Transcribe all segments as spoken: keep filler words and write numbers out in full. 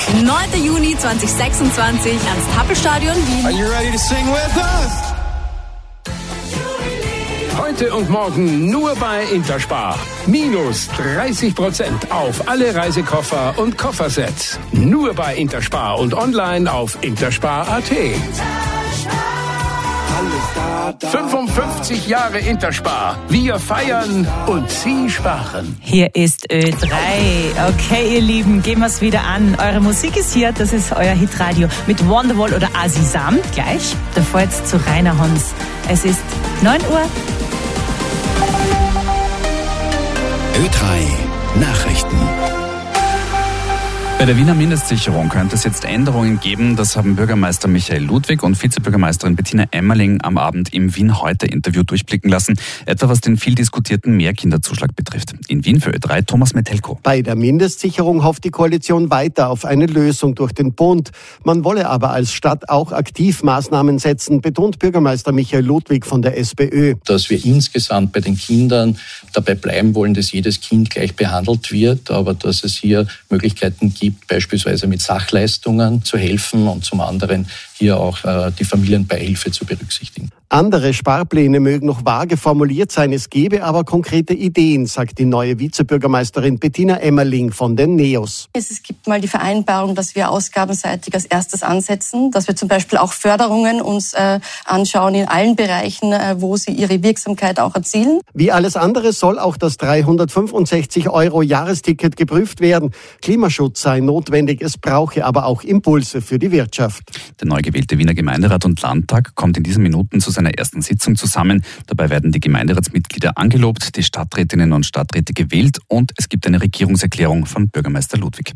neunten Juni zweitausendsechsundzwanzig ans Tappelstadion Wien. Are you ready to sing with us? Heute und morgen nur bei Interspar. Minus dreißig Prozent auf alle Reisekoffer und Koffersets. Nur bei Interspar und online auf interspar punkt at. fünfundfünfzig Jahre Interspar. Wir feiern und Sie sparen. Hier ist Ö drei. Okay, ihr Lieben, gehen wir es wieder an. Eure Musik ist hier, das ist euer Hitradio mit Wonderwall oder Azizam. Gleich, davor jetzt zu Rainer Hons. Es ist neun Uhr. Ö drei Nachrichten. Bei der Wiener Mindestsicherung könnte es jetzt Änderungen geben. Das haben Bürgermeister Michael Ludwig und Vizebürgermeisterin Bettina Emmerling am Abend im Wien-Heute-Interview durchblicken lassen. Etwa was den viel diskutierten Mehrkinderzuschlag betrifft. In Wien für Ö drei Thomas Metelko. Bei der Mindestsicherung hofft die Koalition weiter auf eine Lösung durch den Bund. Man wolle aber als Stadt auch aktiv Maßnahmen setzen, betont Bürgermeister Michael Ludwig von der SPÖ. Dass wir insgesamt bei den Kindern dabei bleiben wollen, dass jedes Kind gleich behandelt wird, aber dass es hier Möglichkeiten gibt, beispielsweise mit Sachleistungen zu helfen und zum anderen hier auch äh, die Familienbeihilfe zu berücksichtigen. Andere Sparpläne mögen noch vage formuliert sein, es gebe aber konkrete Ideen, sagt die neue Vizebürgermeisterin Bettina Emmerling von den NEOS. Es gibt mal die Vereinbarung, dass wir ausgabenseitig als erstes ansetzen, dass wir zum Beispiel auch Förderungen uns äh, anschauen in allen Bereichen, äh, wo sie ihre Wirksamkeit auch erzielen. Wie alles andere soll auch das dreihundertfünfundsechzig Euro Jahresticket geprüft werden. Klimaschutz sei notwendig, es brauche aber auch Impulse für die Wirtschaft. Der neu gewählte Wiener Gemeinderat und Landtag kommt in diesen Minuten zu seiner ersten Sitzung zusammen. Dabei werden die Gemeinderatsmitglieder angelobt, die Stadträtinnen und Stadträte gewählt und es gibt eine Regierungserklärung von Bürgermeister Ludwig.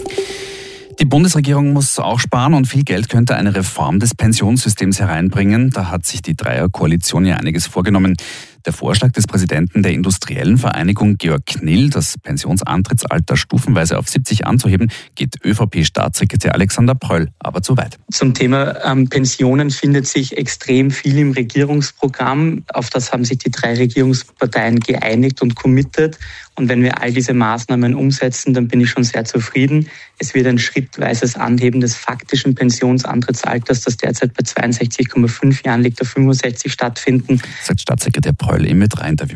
Die Bundesregierung muss auch sparen und viel Geld könnte eine Reform des Pensionssystems hereinbringen. Da hat sich die Dreierkoalition ja einiges vorgenommen. Der Vorschlag des Präsidenten der Industriellen Vereinigung, Georg Knill, das Pensionsantrittsalter stufenweise auf siebzig anzuheben, geht ÖVP-Staatssekretär Alexander Pröll aber zu weit. Zum Thema ähm, Pensionen findet sich extrem viel im Regierungsprogramm. Auf das haben sich die drei Regierungsparteien geeinigt und committed. Und wenn wir all diese Maßnahmen umsetzen, dann bin ich schon sehr zufrieden. Es wird ein schrittweises Anheben des faktischen Pensionsantrittsalters, das derzeit bei zweiundsechzig Komma fünf Jahren liegt, auf fünfundsechzig stattfinden, sagt Staatssekretär Pröll im Ö drei Interview.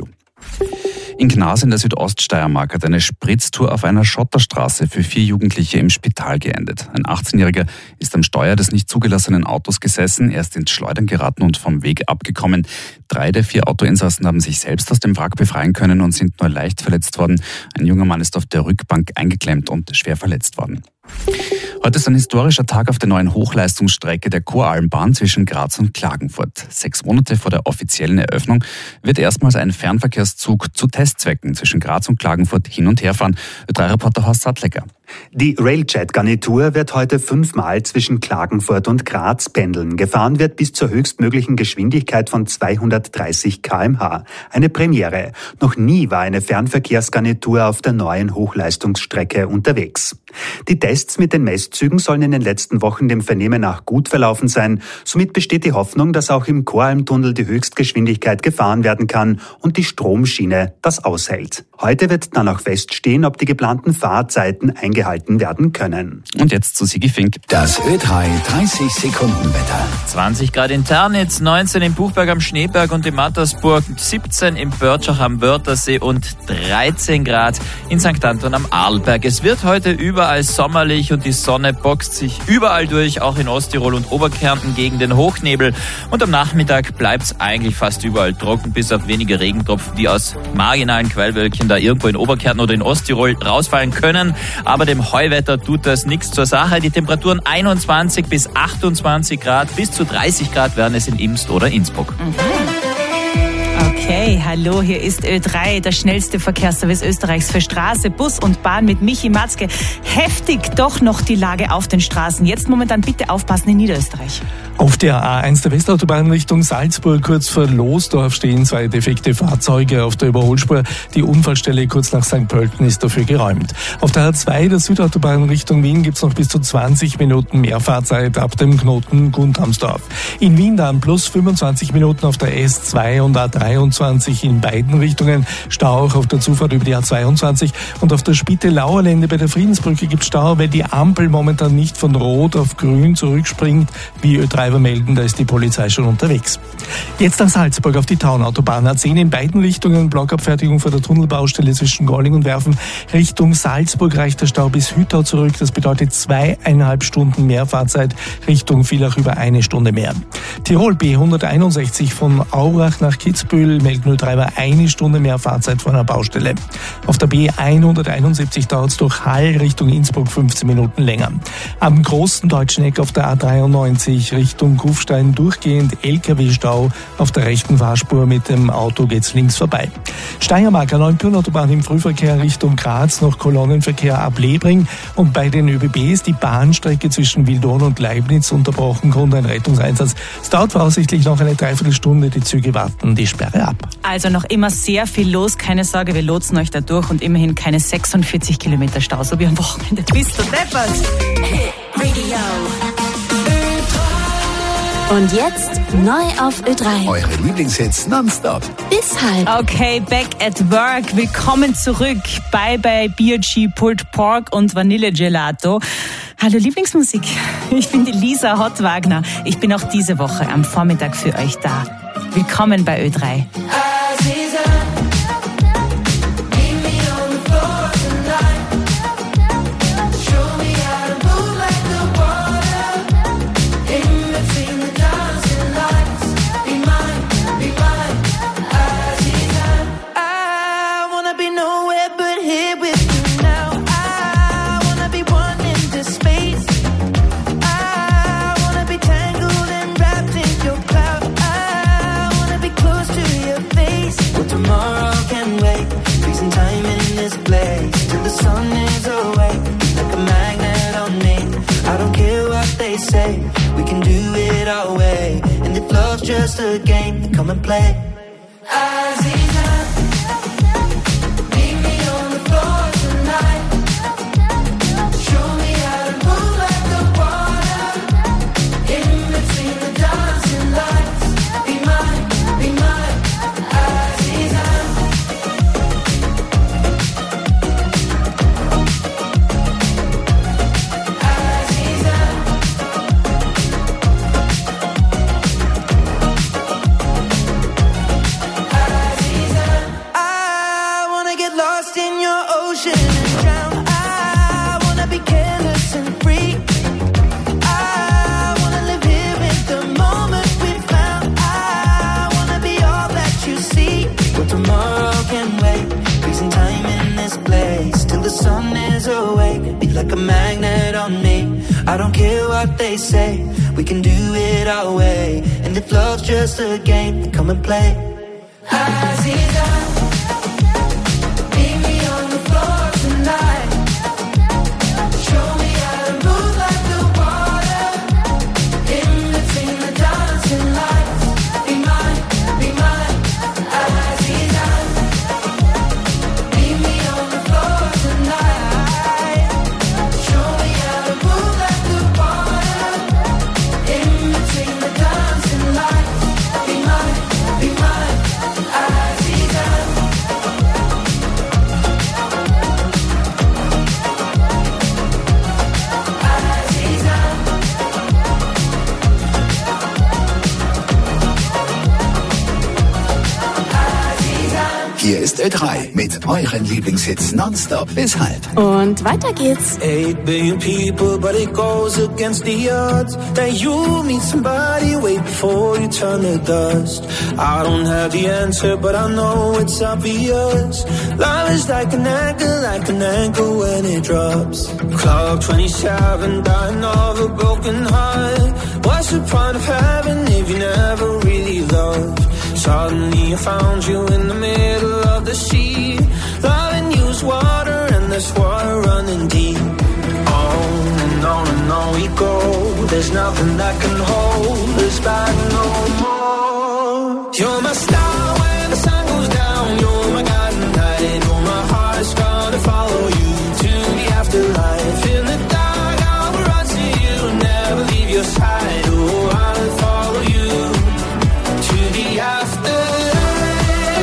In Gnas in der Südoststeiermark hat eine Spritztour auf einer Schotterstraße für vier Jugendliche im Spital geendet. Ein achtzehnjähriger ist am Steuer des nicht zugelassenen Autos gesessen, er ist ins Schleudern geraten und vom Weg abgekommen. Drei der vier Autoinsassen haben sich selbst aus dem Wrack befreien können und sind nur leicht verletzt worden. Ein junger Mann ist auf der Rückbank eingeklemmt und schwer verletzt worden. Heute ist ein historischer Tag auf der neuen Hochleistungsstrecke der Koralmbahn zwischen Graz und Klagenfurt. Sechs Monate vor der offiziellen Eröffnung wird erstmals ein Fernverkehrszug zu Testzwecken zwischen Graz und Klagenfurt hin und her fahren. Ö drei Reporter Horst Sattlecker. Die Railjet-Garnitur wird heute fünfmal zwischen Klagenfurt und Graz pendeln. Gefahren wird bis zur höchstmöglichen Geschwindigkeit von zweihundertdreißig Kilometer pro Stunde. Eine Premiere. Noch nie war eine Fernverkehrsgarnitur auf der neuen Hochleistungsstrecke unterwegs. Die Tests mit den Messzügen sollen in den letzten Wochen dem Vernehmen nach gut verlaufen sein. Somit besteht die Hoffnung, dass auch im Koralmtunnel die Höchstgeschwindigkeit gefahren werden kann und die Stromschiene das aushält. Heute wird dann auch feststehen, ob die geplanten Fahrzeiten eingehalten werden können. Und jetzt zu Sigi Fink. Das Ö drei dreißig Sekunden Wetter. zwanzig Grad in Ternitz, neunzehn im Buchberg am Schneeberg und in Mattersburg, siebzehn im Börtschach am Wörthersee und dreizehn Grad in Sankt Anton am Arlberg. Es wird heute überall sommerlich und die Sonne boxt sich überall durch, auch in Osttirol und Oberkärnten gegen den Hochnebel. Und am Nachmittag bleibt es eigentlich fast überall trocken, bis auf wenige Regentropfen, die aus marginalen Quellwölkchen da irgendwo in Oberkärnten oder in Osttirol rausfallen können. Aber dem Heuwetter tut das nichts zur Sache. Die Temperaturen einundzwanzig bis achtundzwanzig Grad, bis zu dreißig Grad werden es in Imst oder Innsbruck. Mhm. Okay, hallo, hier ist Ö drei, der schnellste Verkehrsservice Österreichs für Straße, Bus und Bahn mit Michi Matzke. Heftig doch noch die Lage auf den Straßen. Jetzt momentan bitte aufpassen in Niederösterreich. Auf der A eins der Westautobahn Richtung Salzburg kurz vor Losdorf stehen zwei defekte Fahrzeuge auf der Überholspur. Die Unfallstelle kurz nach Sankt Pölten ist dafür geräumt. Auf der A zwei der Südautobahn Richtung Wien gibt's noch bis zu zwanzig Minuten mehr Fahrzeit ab dem Knoten Gunthamsdorf. In Wien dann plus fünfundzwanzig Minuten auf der S zwei und A dreiundzwanzig einundzwanzig in beiden Richtungen. Stau auch auf der Zufahrt über die A zweiundzwanzig. Und auf der Spittelauerlände bei der Friedensbrücke gibt es Stau, weil die Ampel momentan nicht von Rot auf Grün zurückspringt, wie Ö-Treiber melden. Da ist die Polizei schon unterwegs. Jetzt nach Salzburg auf die Taunautobahn. A zehn in beiden Richtungen. Blockabfertigung vor der Tunnelbaustelle zwischen Golling und Werfen. Richtung Salzburg reicht der Stau bis Hüttau zurück. Das bedeutet zweieinhalb Stunden mehr Fahrzeit. Richtung Villach über eine Stunde mehr. Tirol B hunderteinundsechzig von Aurach nach Kitzbühel melden Ö-Treiber eine Stunde mehr Fahrzeit vor einer Baustelle. Auf der B hunderteinundsiebzig dauert es durch Hall Richtung Innsbruck fünfzehn Minuten länger. Am großen deutschen Eck auf der A dreiundneunzig Richtung Kufstein durchgehend L K W-Stau. Auf der rechten Fahrspur mit dem Auto geht's links vorbei. Steiermark A neun Autobahn im Frühverkehr Richtung Graz, noch Kolonnenverkehr ab Lebring. Und bei den ÖBB ist die Bahnstrecke zwischen Wildon und Leibniz unterbrochen. Grund ein Rettungseinsatz. Es dauert voraussichtlich noch eine Dreiviertelstunde. Die Züge warten die Sperre ab. Also noch immer sehr viel los. Keine Sorge, wir lotsen euch da durch und immerhin keine sechsundvierzig Kilometer Stau, so wie am Wochenende. Bist du deppert? Und jetzt neu auf Ö drei. Eure Lieblingshits nonstop. Bis halb. Okay, back at work. Willkommen zurück. Bye bye B und G, Pulled Pork und Vanille Gelato. Hallo Lieblingsmusik. Ich bin die Lisa Hottwagner. Ich bin auch diese Woche am Vormittag für euch da. Willkommen bei Ö drei. We can do it our way, and if love's just a game, then come and play. Aziza, meet me on the floor tonight. Show me how to move like the water, in between the dancing lights. Be mine, be mine, Aziza. Like a magnet on me. I don't care what they say. We can do it our way. And if love's just a game, then come and play. Aziza, meet me on the floor tonight. Show me how to move like the water, in between the dancing lights. Be mine, be mine, Aziza. Meet me on the floor tonight. Hier ist Ö drei mit euren Lieblingshits nonstop bis halb. Und weiter geht's. Eight billion people, but it goes against the odds that you meet somebody way before you turn to dust. I don't have the answer, but I know it's obvious. Love is like an anchor, like an anchor when it drops. Clock twenty-seven, dying of a broken heart. What's the point of having if you never really loved? Suddenly I found you in the middle of the sea. Loving you is water and there's water running deep. On and on and on we go. There's nothing that can hold us back no more. You're my star when the sun goes down. You're my guiding light. Oh, my heart's gonna follow you to the afterlife. In the dark I will run to you, never leave your side. Oh, I'll follow you to the afterlife.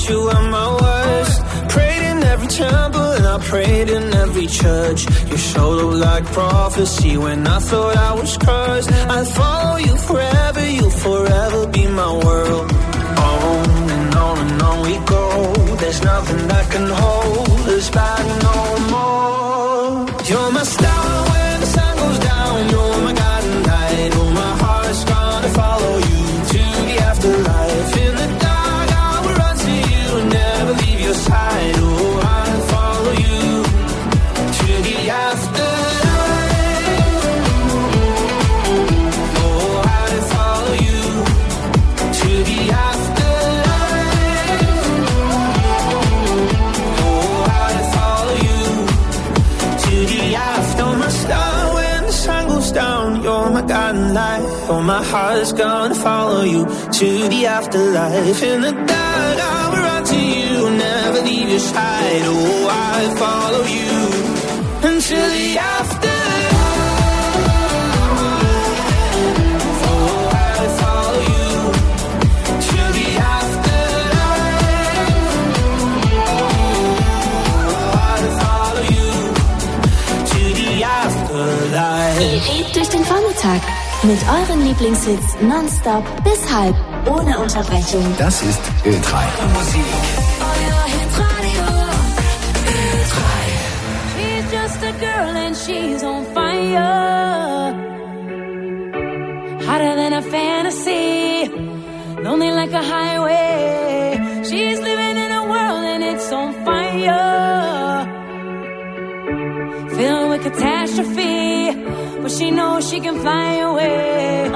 thought you were my worst. Prayed in every temple and I prayed in every church. You showed up like prophecy when I thought I was cursed. I'll follow you forever, you'll forever be my world. On and on and on we go. There's nothing that can hold us back no more. You're my star when the sun goes down. You're my guiding light. Oh, my heart's gonna follow you to the afterlife. In the dark I will run to you and never leave your side. Oh, I'll follow you to the afterlife. Oh, I'll follow you to the afterlife. Oh, I'll follow you to the after. My star when the sun goes down. You're my guiding light. Oh, my heart's gonna follow you to the afterlife. In the dark I will run to you, never leave your side. Oh, I'll follow you until the afterlife. Oh, I'll follow you to the afterlife. Oh, I'll follow you to the afterlife. Ihr lebt durch den Vormittag mit euren Lieblingshits nonstop bis halb, ohne Unterbrechung. Das ist Ö drei. Musik. Euer Hitradio Ö drei. She's just a girl and she's on fire. Hotter than a fantasy. Lonely like a highway. She's living in a world and it's on fire. Filled with catastrophe, but she knows she can fly away.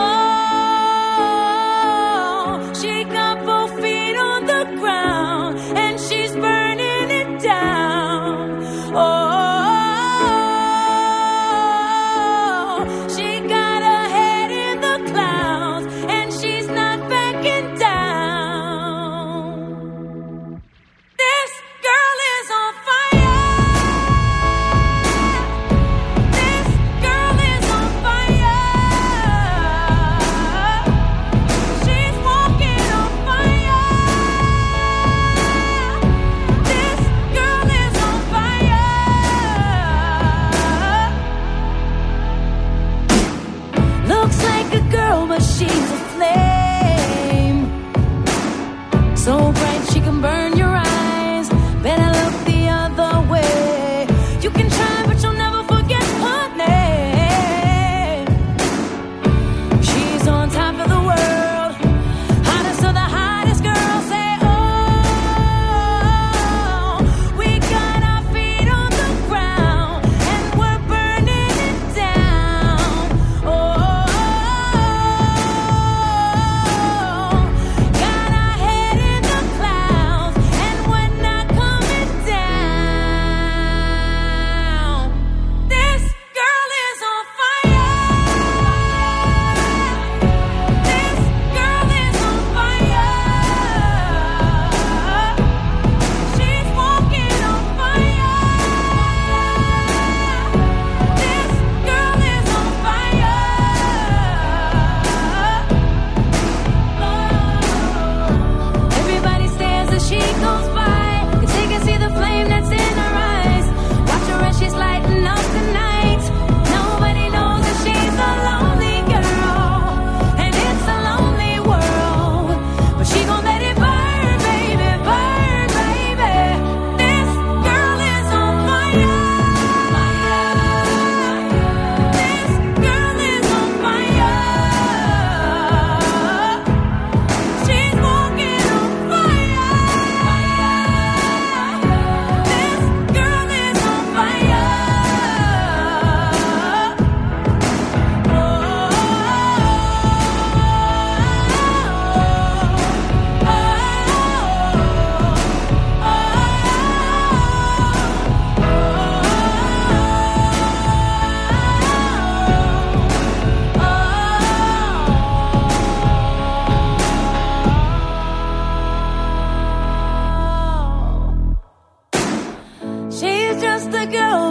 Oh, she got both feet on the ground, and she's burning it down. Oh, she got her head in the clouds, and she's not backing down. This girl is on fire. But she's a flame, so bright she can burn your eyes. Better look the other way. You can try, but you'll never forget her name. She's on top of the world, hottest of the hottest girls. Say, oh, we got our feet on the ground, and we're burning it down. Oh,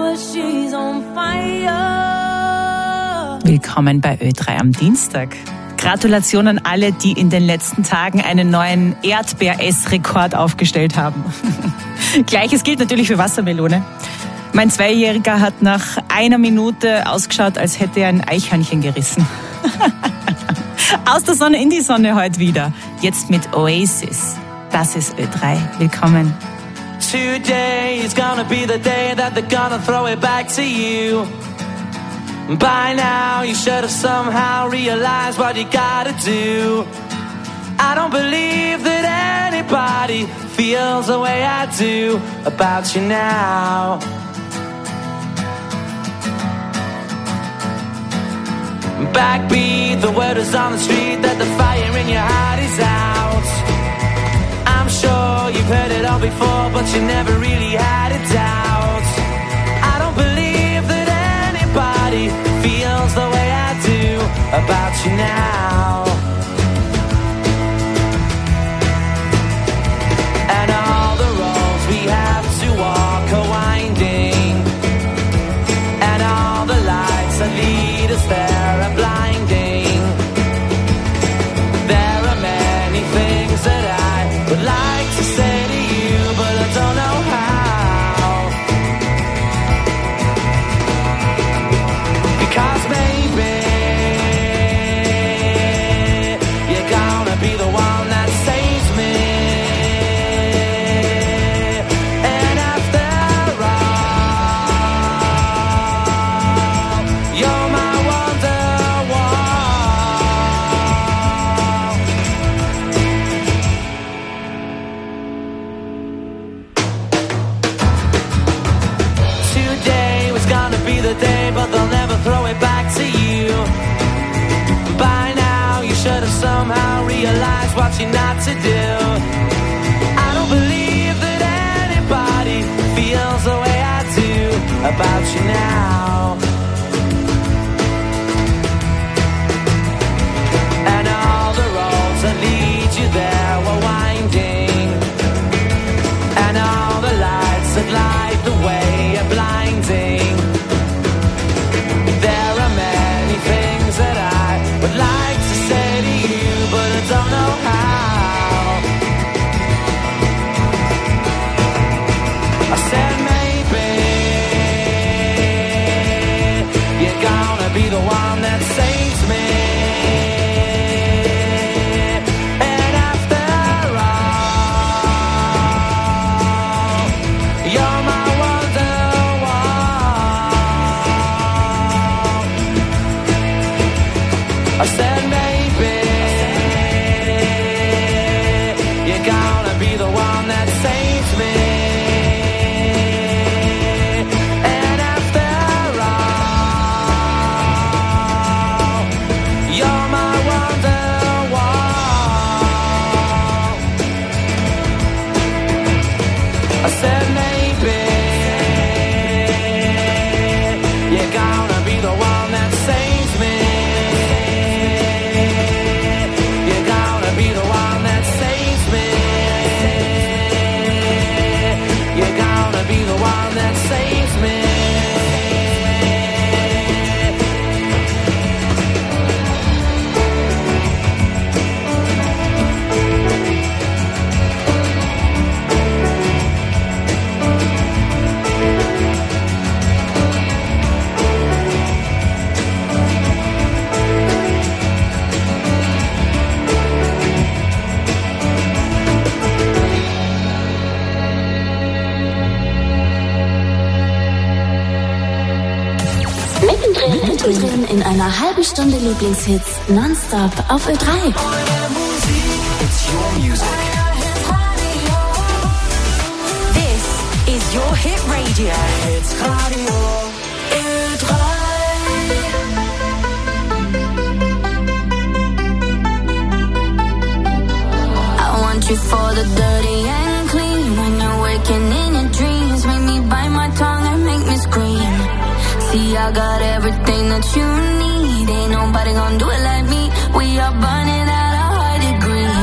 Willkommen bei Ö drei am Dienstag. Gratulation an alle, die in den letzten Tagen einen neuen Erdbeer-Ess-Rekord aufgestellt haben. Gleiches gilt natürlich für Wassermelone. Mein Zweijähriger hat nach einer Minute ausgeschaut, als hätte er ein Eichhörnchen gerissen. Aus der Sonne in die Sonne heute wieder. Jetzt mit Oasis. Das ist Ö drei. Willkommen. Today is gonna be the day that they're gonna throw it back to you. By now you should have somehow realized what you gotta do. I don't believe that anybody feels the way I do about you now. Backbeat, the word is on the street that the fire in your heart is out. I'm sure you've heard it all before, but you never really had a doubt. I don't believe that anybody feels the way I do about you now. And all the roads we have to walk are winding, and all the lights that lead us there are blinding. There are many things that I would like to say to you, but I don't know how. Because maybe you're gonna be the one that saves me. And after all, you're my Wonderwall. Today was gonna be the day, but they'll never throw it back to you. By now you should have somehow realized what you're not to do. I don't believe that anybody feels the way I do about you now. And all the roads that lead you there were winding, and all the lights that light the way are blinding. There are many things that I would like to say to you, but I don't know how. I said maybe you're gonna be the one that saves me. And after all, you're my Wonderwall. I said maybe you're gonna be the one that saves me. And after all, you're my Wonderwall. I said maybe you're gonna be the one that saves me. You're gonna be the one that saves me. You're gonna be the one that saves me. Mittendrin in einer halben Stunde Lieblingshits nonstop auf Ö drei. This is your hit radio. Hits Radio Ö drei. I want you for the dirty and clean. When you're waking in your dreams, make me bite my tongue and make me scream. See, I got everything that you need. Ain't nobody gonna do it like me. We are burning at a high degree.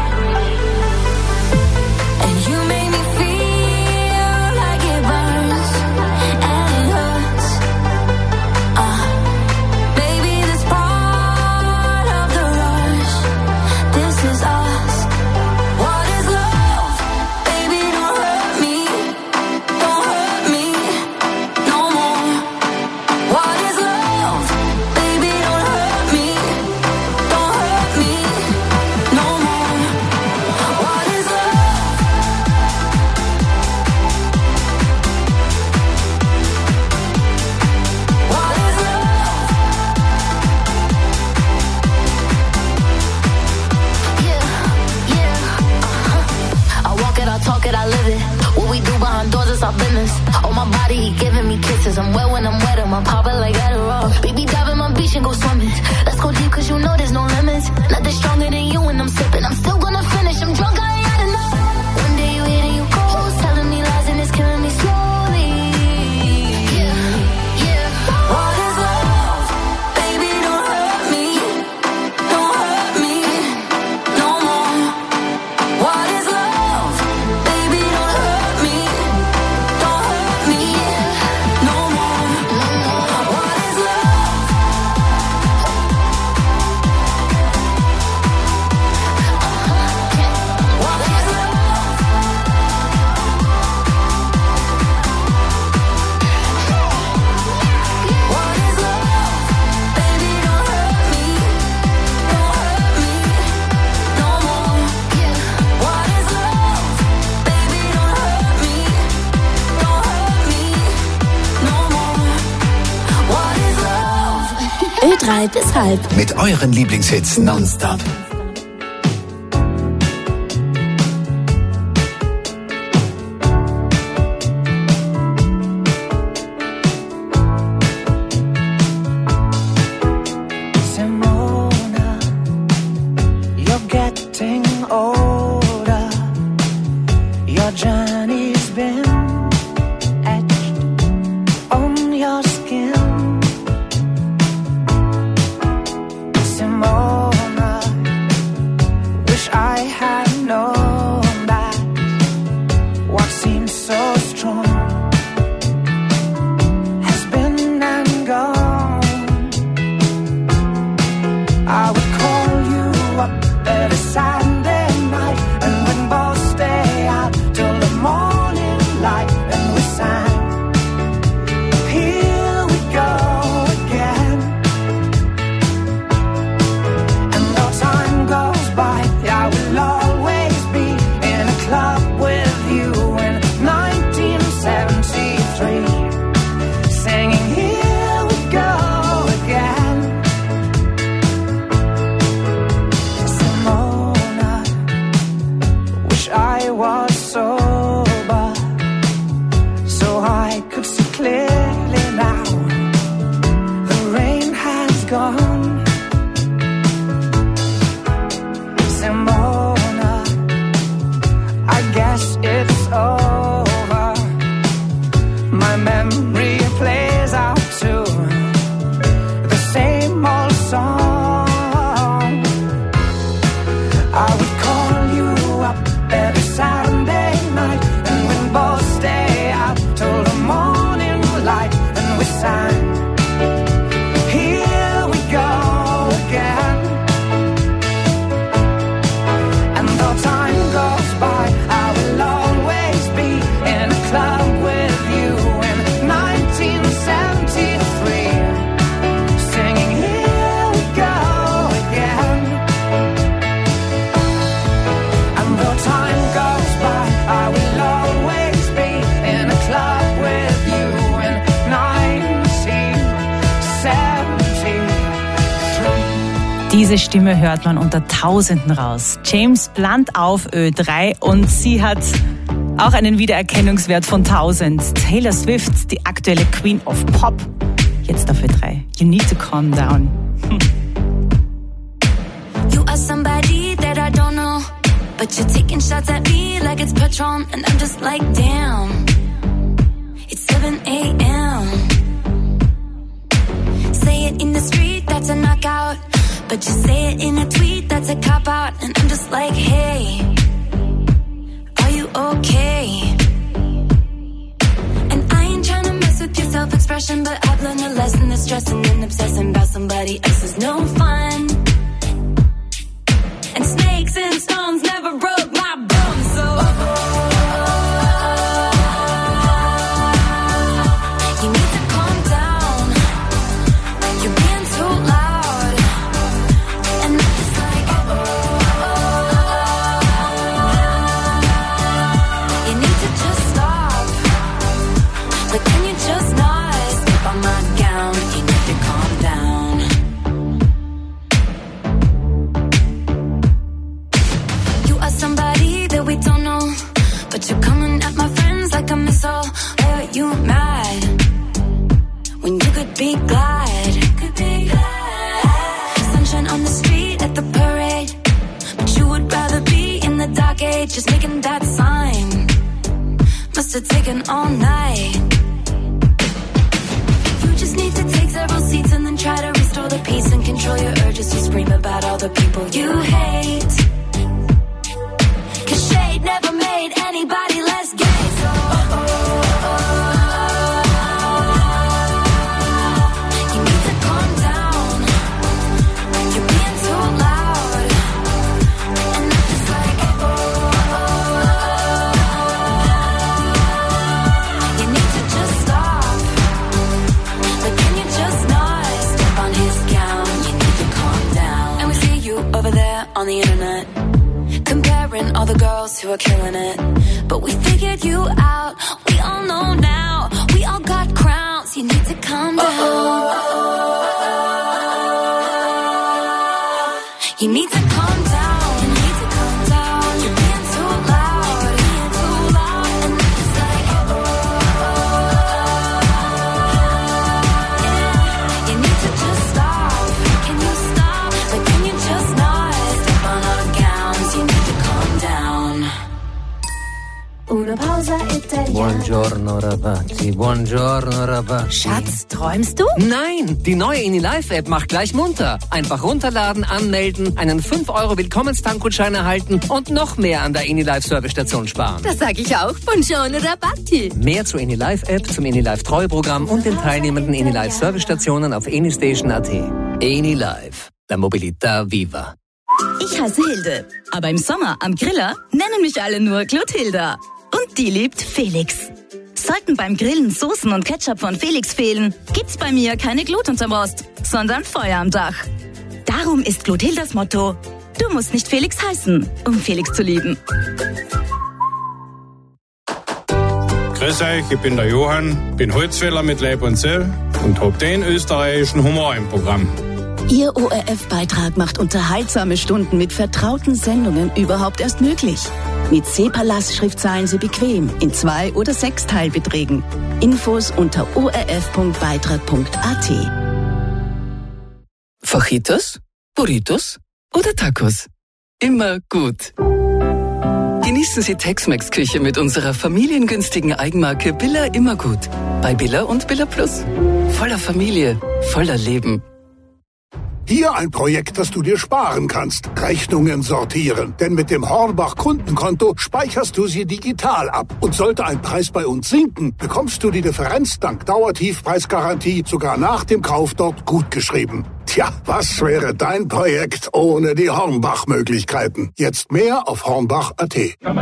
And you make me feel like it burns and it hurts. Uh, baby, this part of the road Für drei bis halb. Mit euren Lieblingshits nonstop. Diese Stimme hört man unter Tausenden raus. James Blunt auf Ö drei und sie hat auch einen Wiedererkennungswert von tausend. Taylor Swift, die aktuelle Queen of Pop. Jetzt auf Ö drei. You need to calm down. Hm. You are somebody that I don't know, but you're taking shots at me like it's Patron, and I'm just like, damn. It's seven a.m. Say it in the street, that's a knockout. But you say it in a tweet, that's a cop-out. And I'm just like, hey, are you okay? And I ain't tryna mess with your self-expression, but I've learned a lesson that stressing and obsessing about somebody else is no fun. And snakes and stones never broke my bones, so you need to calm down. You're being too loud. And I'm just like, you need to just stop. But can you just not step on my gown? You need to calm down. You are somebody that we don't know, but you're coming at my friends like a missile. Why are you mad when you could be glad? Could be glad. Sunshine on the street at the parade, but you would rather be in the dark age, just making that sign. Must have taken all night. You just need to take several seats and then try to restore the peace and control your urges to scream about all the people you hate. Cause shade never made anybody less gay. So you need to calm down. You're being too loud. And I'm just like, you need to just stop. But can you just not step on his gown? You need to calm down. And we see you over there on the internet, comparing all the girls who are killing it. But we figured you out. We all know now. We all got crowns. You need to calm down. You need to calm down. You need to calm down. You're being too loud. Being too loud. And it's like, oh, yeah. You need to just stop. Can you stop? But can you just not step on our gowns? You need to calm down. Una pausa italiana. Buongiorno ragazzi, buongiorno ragazzi. Schatz, träumst du? Nein, die neue InnyLife-App macht gleich munter. Einfach runterladen, anmelden, einen fünf Euro Willkommenstankgutschein erhalten und noch mehr an der InnyLife-Servicestation sparen. Das sag ich auch. Buongiorno Rabatti. Mehr zur InnyLife-App, zum InnyLife-Treueprogramm und den teilnehmenden InnyLife-Servicestationen auf innystation punkt at. InnyLife, la mobilità viva. Ich heiße Hilde, aber im Sommer am Griller nennen mich alle nur Clotilda. Und die liebt Felix. Sollten beim Grillen Soßen und Ketchup von Felix fehlen, gibt's bei mir keine Glut unterm Rost, sondern Feuer am Dach. Darum ist Clotildas Motto: Du musst nicht Felix heißen, um Felix zu lieben. Grüß euch, ich bin der Johann, bin Holzfäller mit Leib und Seele und hab den österreichischen Humor im Programm. Ihr O R F-Beitrag macht unterhaltsame Stunden mit vertrauten Sendungen überhaupt erst möglich. Mit SEPA-Lastschrift zahlen Sie bequem in Zwei- oder Sechsteilbeträgen. Infos unter o r f punkt beitrag punkt a t. Fajitas, Burritos oder Tacos? Immer gut. Genießen Sie Tex-Mex-Küche mit unserer familiengünstigen Eigenmarke Billa Immergut. Bei Billa und Billa Plus. Voller Familie, voller Leben. Hier ein Projekt, das du dir sparen kannst. Rechnungen sortieren. Denn mit dem Hornbach Kundenkonto speicherst du sie digital ab. Und sollte ein Preis bei uns sinken, bekommst du die Differenz dank Dauertiefpreisgarantie sogar nach dem Kauf dort gutgeschrieben. Tja, was wäre dein Projekt ohne die Hornbach-Möglichkeiten? Jetzt mehr auf hornbach punkt at.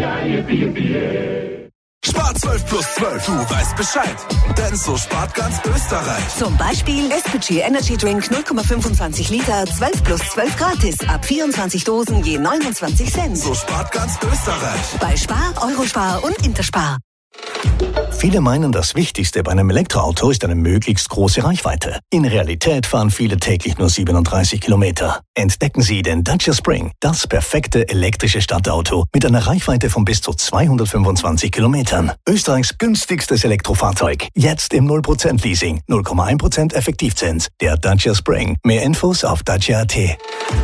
Spar zwölf plus zwölf, du weißt Bescheid. Denn so spart ganz Österreich. Zum Beispiel S P G Energy Drink null Komma fünfundzwanzig Liter, zwölf plus zwölf gratis. Ab vierundzwanzig Dosen je neunundzwanzig Cent. So spart ganz Österreich. Bei Spar, Eurospar und Interspar. Viele meinen, das Wichtigste bei einem Elektroauto ist eine möglichst große Reichweite. In Realität fahren viele täglich nur siebenunddreißig Kilometer. Entdecken Sie den Dacia Spring, das perfekte elektrische Stadtauto mit einer Reichweite von bis zu zweihundertfünfundzwanzig Kilometern. Österreichs günstigstes Elektrofahrzeug. Jetzt im null Prozent Leasing, null Komma eins Prozent Effektivzins. Der Dacia Spring. Mehr Infos auf dacia punkt at.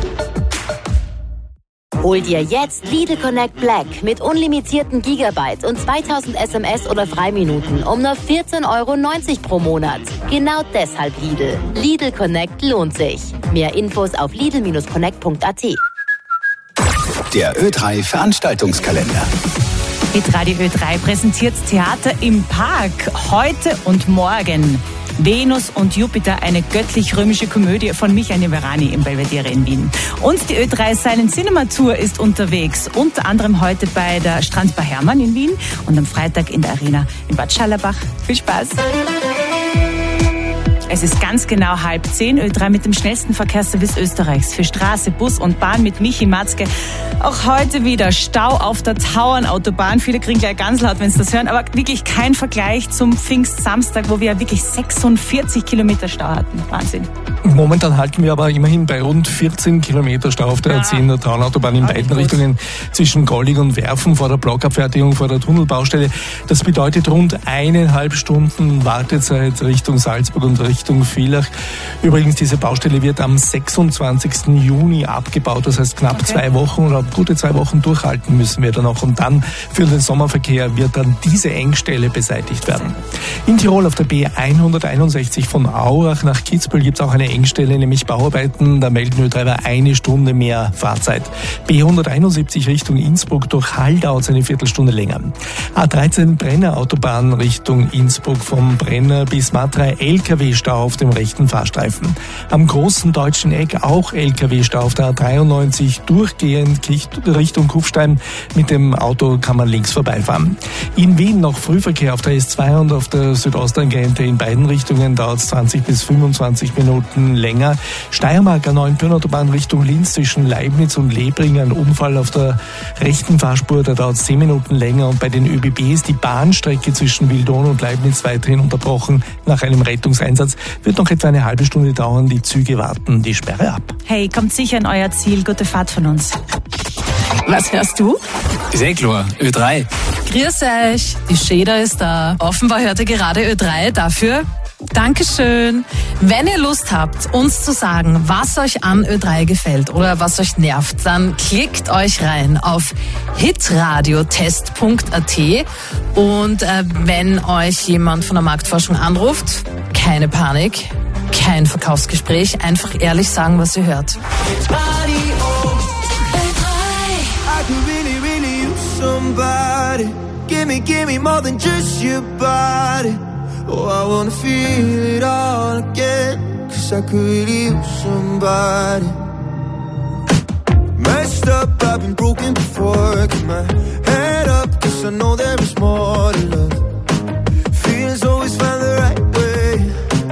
Hol dir jetzt Lidl Connect Black mit unlimitierten Gigabyte und zweitausend S M S oder Freiminuten um nur vierzehn Euro neunzig pro Monat. Genau deshalb Lidl. Lidl Connect lohnt sich. Mehr Infos auf lidl Bindestrich connect punkt at. Der Ö drei Veranstaltungskalender. Hitradio Ö drei präsentiert Theater im Park heute und morgen. Venus und Jupiter, eine göttlich-römische Komödie von Michael Neverani im Belvedere in Wien. Und die Ö drei Silent Cinema Tour ist unterwegs, unter anderem heute bei der Strandbar Hermann in Wien und am Freitag in der Arena in Bad Schallerbach. Viel Spaß! Es ist ganz genau halb zehn. Ö drei mit dem schnellsten Verkehrsservice Österreichs für Straße, Bus und Bahn mit Michi Matzke. Auch heute wieder Stau auf der Tauernautobahn. Viele kriegen gleich Gänsehaut, wenn sie das hören. Aber wirklich kein Vergleich zum Pfingstsamstag, wo wir ja wirklich sechsundvierzig Kilometer Stau hatten. Wahnsinn. Momentan halten wir aber immerhin bei rund vierzehn Kilometer Stau auf der ja. zehner Tauernautobahn in beiden Richtungen zwischen Gollig und Werfen vor der Blockabfertigung, vor der Tunnelbaustelle. Das bedeutet rund eineinhalb Stunden Wartezeit Richtung Salzburg und Richtung Richtung Villach. Übrigens, diese Baustelle wird am sechsundzwanzigsten Juni abgebaut. Das heißt, knapp okay. zwei Wochen oder gute zwei Wochen durchhalten müssen wir dann noch. Und dann für den Sommerverkehr wird dann diese Engstelle beseitigt werden. In Tirol auf der B hunderteinundsechzig von Aurach nach Kitzbühel gibt es auch eine Engstelle, nämlich Bauarbeiten. Da melden Ö drei eine Stunde mehr Fahrzeit. B hunderteinundsiebzig Richtung Innsbruck durch Hall dauert es eine Viertelstunde länger. A dreizehn Brenner Autobahn Richtung Innsbruck vom Brenner bis Matra L K W-Stau auf dem rechten Fahrstreifen. Am großen deutschen Eck auch L K W-Stau auf der A dreiundneunzig durchgehend Richtung Kufstein. Mit dem Auto kann man links vorbeifahren. In Wien noch Frühverkehr auf der S zwei und auf der Südosttangente in beiden Richtungen dauert es zwanzig bis fünfundzwanzig Minuten. Minuten länger. Steiermark an neuen Autobahn Richtung Linz zwischen Leibniz und Lebring ein Unfall auf der rechten Fahrspur, da dauert es zehn Minuten länger. Und bei den ÖBB ist die Bahnstrecke zwischen Wildon und Leibniz weiterhin unterbrochen. Nach einem Rettungseinsatz wird noch etwa eine halbe Stunde dauern. Die Züge warten die Sperre ab. Hey, kommt sicher in euer Ziel. Gute Fahrt von uns. Was hörst du? Ist eh klar, Ö drei. Grüß euch, die Schäder ist da. Offenbar hört ihr gerade Ö drei, dafür Dankeschön. Wenn ihr Lust habt, uns zu sagen, was euch an Ö drei gefällt oder was euch nervt, dann klickt euch rein auf hitradiotest punkt a t und äh, wenn euch jemand von der Marktforschung anruft, keine Panik, kein Verkaufsgespräch, einfach ehrlich sagen, was ihr hört. Somebody, give me, give me more than just your body. Oh, I wanna feel it all again, 'cause I could really use somebody. Messed up, I've been broken before. Keep my head up, 'cause I know there is more to love. Feelings always find the right way.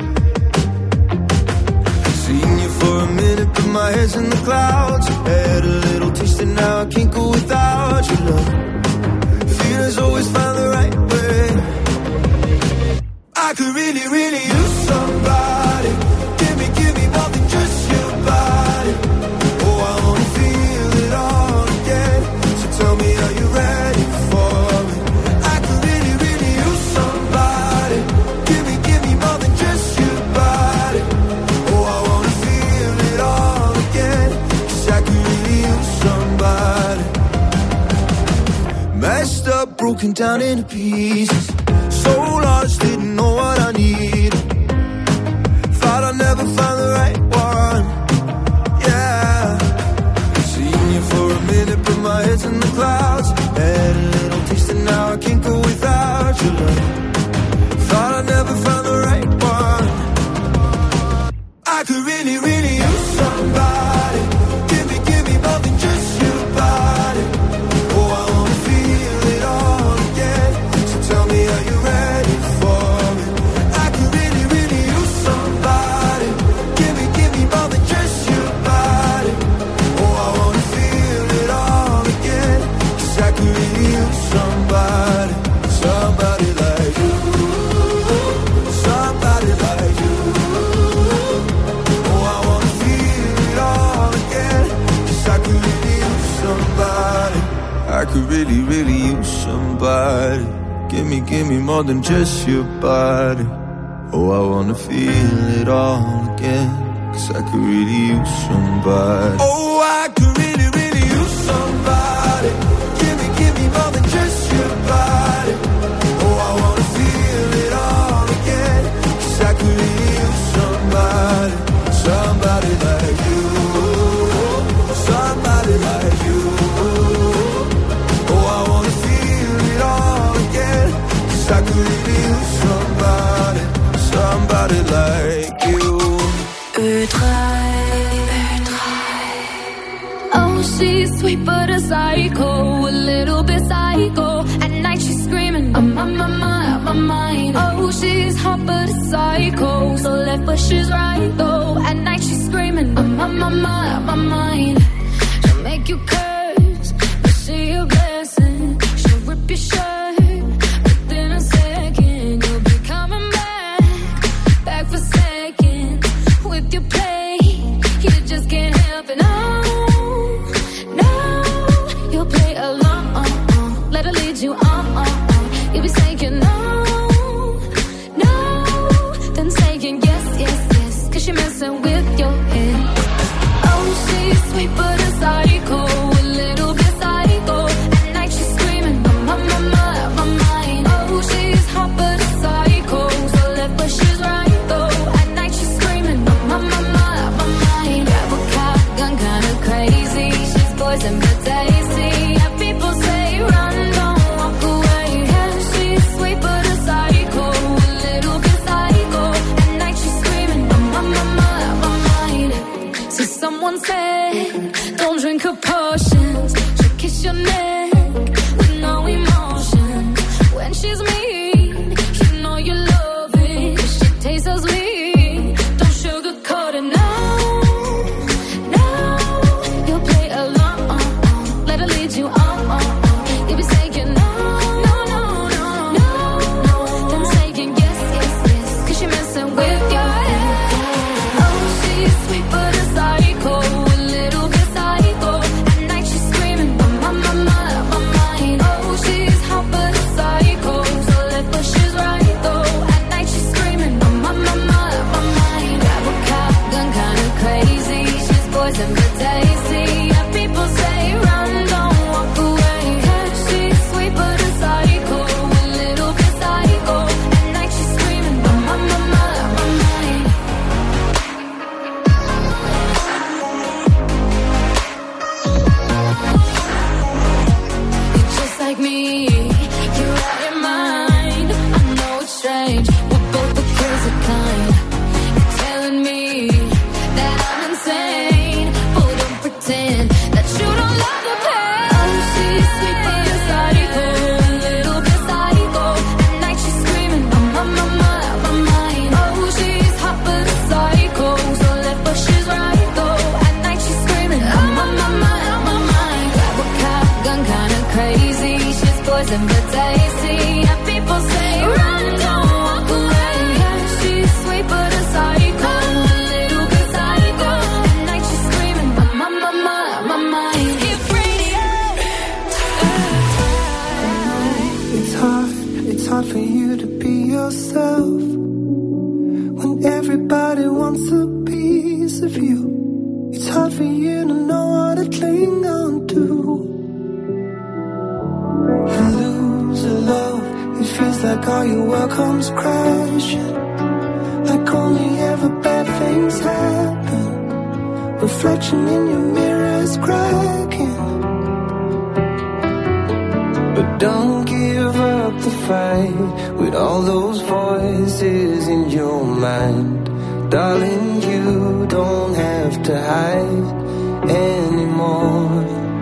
Seen you for a minute, but my head's in the clouds. Had a little taste and now I can't go without your love. Feelings always find the right way. I could really, really use somebody. Give me, give me more than just your body. Oh, I wanna feel it all again. So tell me, are you ready for it? I could really, really use somebody. Give me, give me more than just your body. Oh, I wanna feel it all again. 'Cause I could really use somebody. Messed up, broken down into pieces. So lost, didn't know what I needed. Thought I'd never find the right one. Yeah. Seen you for a minute, but my head's in the clouds. Had a little taste and now I can't go without your love. Thought I'd never find the right one. I could really, really use somebody. Give me, give me more than just your body. Oh, I wanna feel it all again. So tell me, are you ready for it? I could really, really use somebody. Give me, give me more than just your body. Oh, I wanna feel it all again. 'Cause I could really use somebody. Somebody like you. Somebody like you. Oh, I wanna feel it all again. 'Cause I could really use somebody. I could really, really use somebody. Give me, give me more than just your body. Oh, I wanna feel it all again. 'Cause I could really use somebody. Oh, I could really, really use somebody. Give me, give me more than just your body. Oh, I wanna feel it all again. 'Cause I could really use somebody. Somebody like you. Somebody like you. Oh, I wanna feel it all again. 'Cause I could really use somebody. Somebody like you. Ö drei. Oh, she's sweet but a psycho, a little bit psycho. At night she's screaming, I'm on my mind, my mind. Oh, she's hot but a psycho, so left but she's right though. At night she's screaming, I'm on my mind, my mind. She'll make you curse, but she a blessing. She'll rip your shirt within a second. You'll be coming back, back for second. With your play, you just can't help it. No, no, you'll play along. Let her lead you on. You'll be saying no, no, then saying yes, yes, yes. 'Cause you're messing with your head. Oh, she's sweet but a psycho, a little bit psycho. At night she's screaming, my, my, my, my mind. Oh, she's hot but a psycho, so left but she's right though. At night she's screaming, my, my, my, my mind. Grab a cop, gun kinda crazy. She's poison but tasty. Yeah, people say run, don't walk away. Yeah, she's sweet but a psycho, a little bit psycho. At night she's screaming, my, my, my, my mind. So someone said, don't drink her potions. She'll kiss your neck with no emotion. When she's mean, you know you love it. She tastes so sweet, don't sugarcoat it. pleasant but tasty. And people say, run, don't walk away. She's sweet but a psycho, a little bit psycho. At night she's screaming, my, my, my, my mind. Get radio. It's hard, it's hard for you to be yourself when everybody wants a piece of you. It's hard for you to know how to cling on to. You lose a love, it feels like all your work comes crashing. Like only ever bad things happen. Reflection in your mirror is cracking. But don't give up the fight with all those voices in your mind. Darling, you don't have to hide anymore.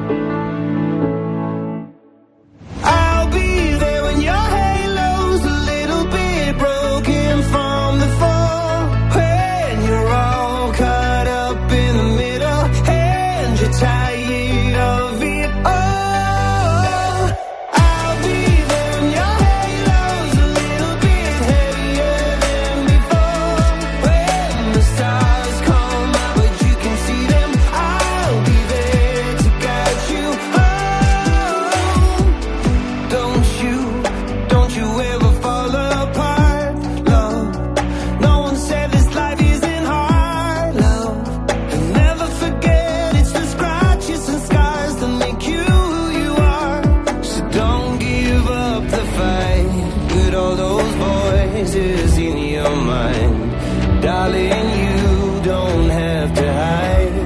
I'll be there when your halo's a little bit broken from the fall. When you're all caught up in the middle and you're tired of it all. I'll be there when your halo's a little bit heavier than before. When the stars come out but you can see them, I'll be there to guide you home. Don't you, don't you ever fall apart, love. No one said this life isn't hard, love. And never forget it's the scratches and scars that make you who you are. So don't give up the fight with all those voices in your mind. Darling, you don't have to hide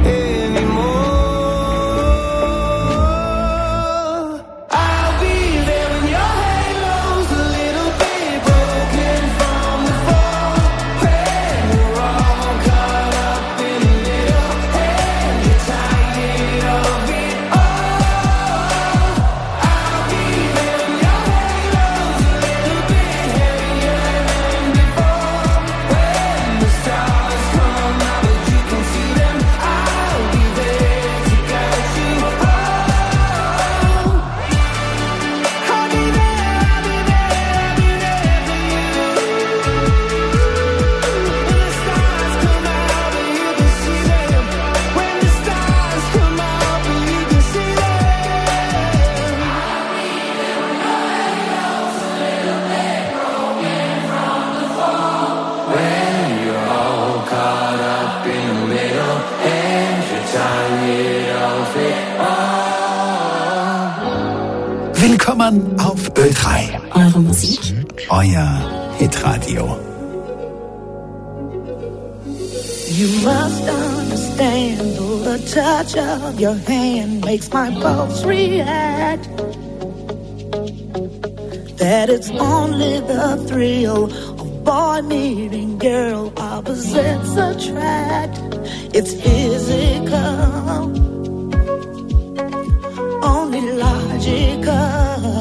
anymore. I'll be there when your halo's a little bit broken from the fall. When you're all caught up in the middle and you're tired of it all. I'll be there when your halo's a little bit heavier than before. When the stars come out but you can see them, I'll be there to guide you home. I'll be there, I'll be there, I'll be there for you. When the stars come out but you can see them. When the stars come out but you can see them. When you're all caught up in the middle and you're tired of it all. Willkommen auf Ö drei. Eure Musik. Euer Hitradio. You must understand, though the touch of your hand makes my pulse react, that it's only the thrill of boy meeting girl, opposites attract. It's physical, only logical.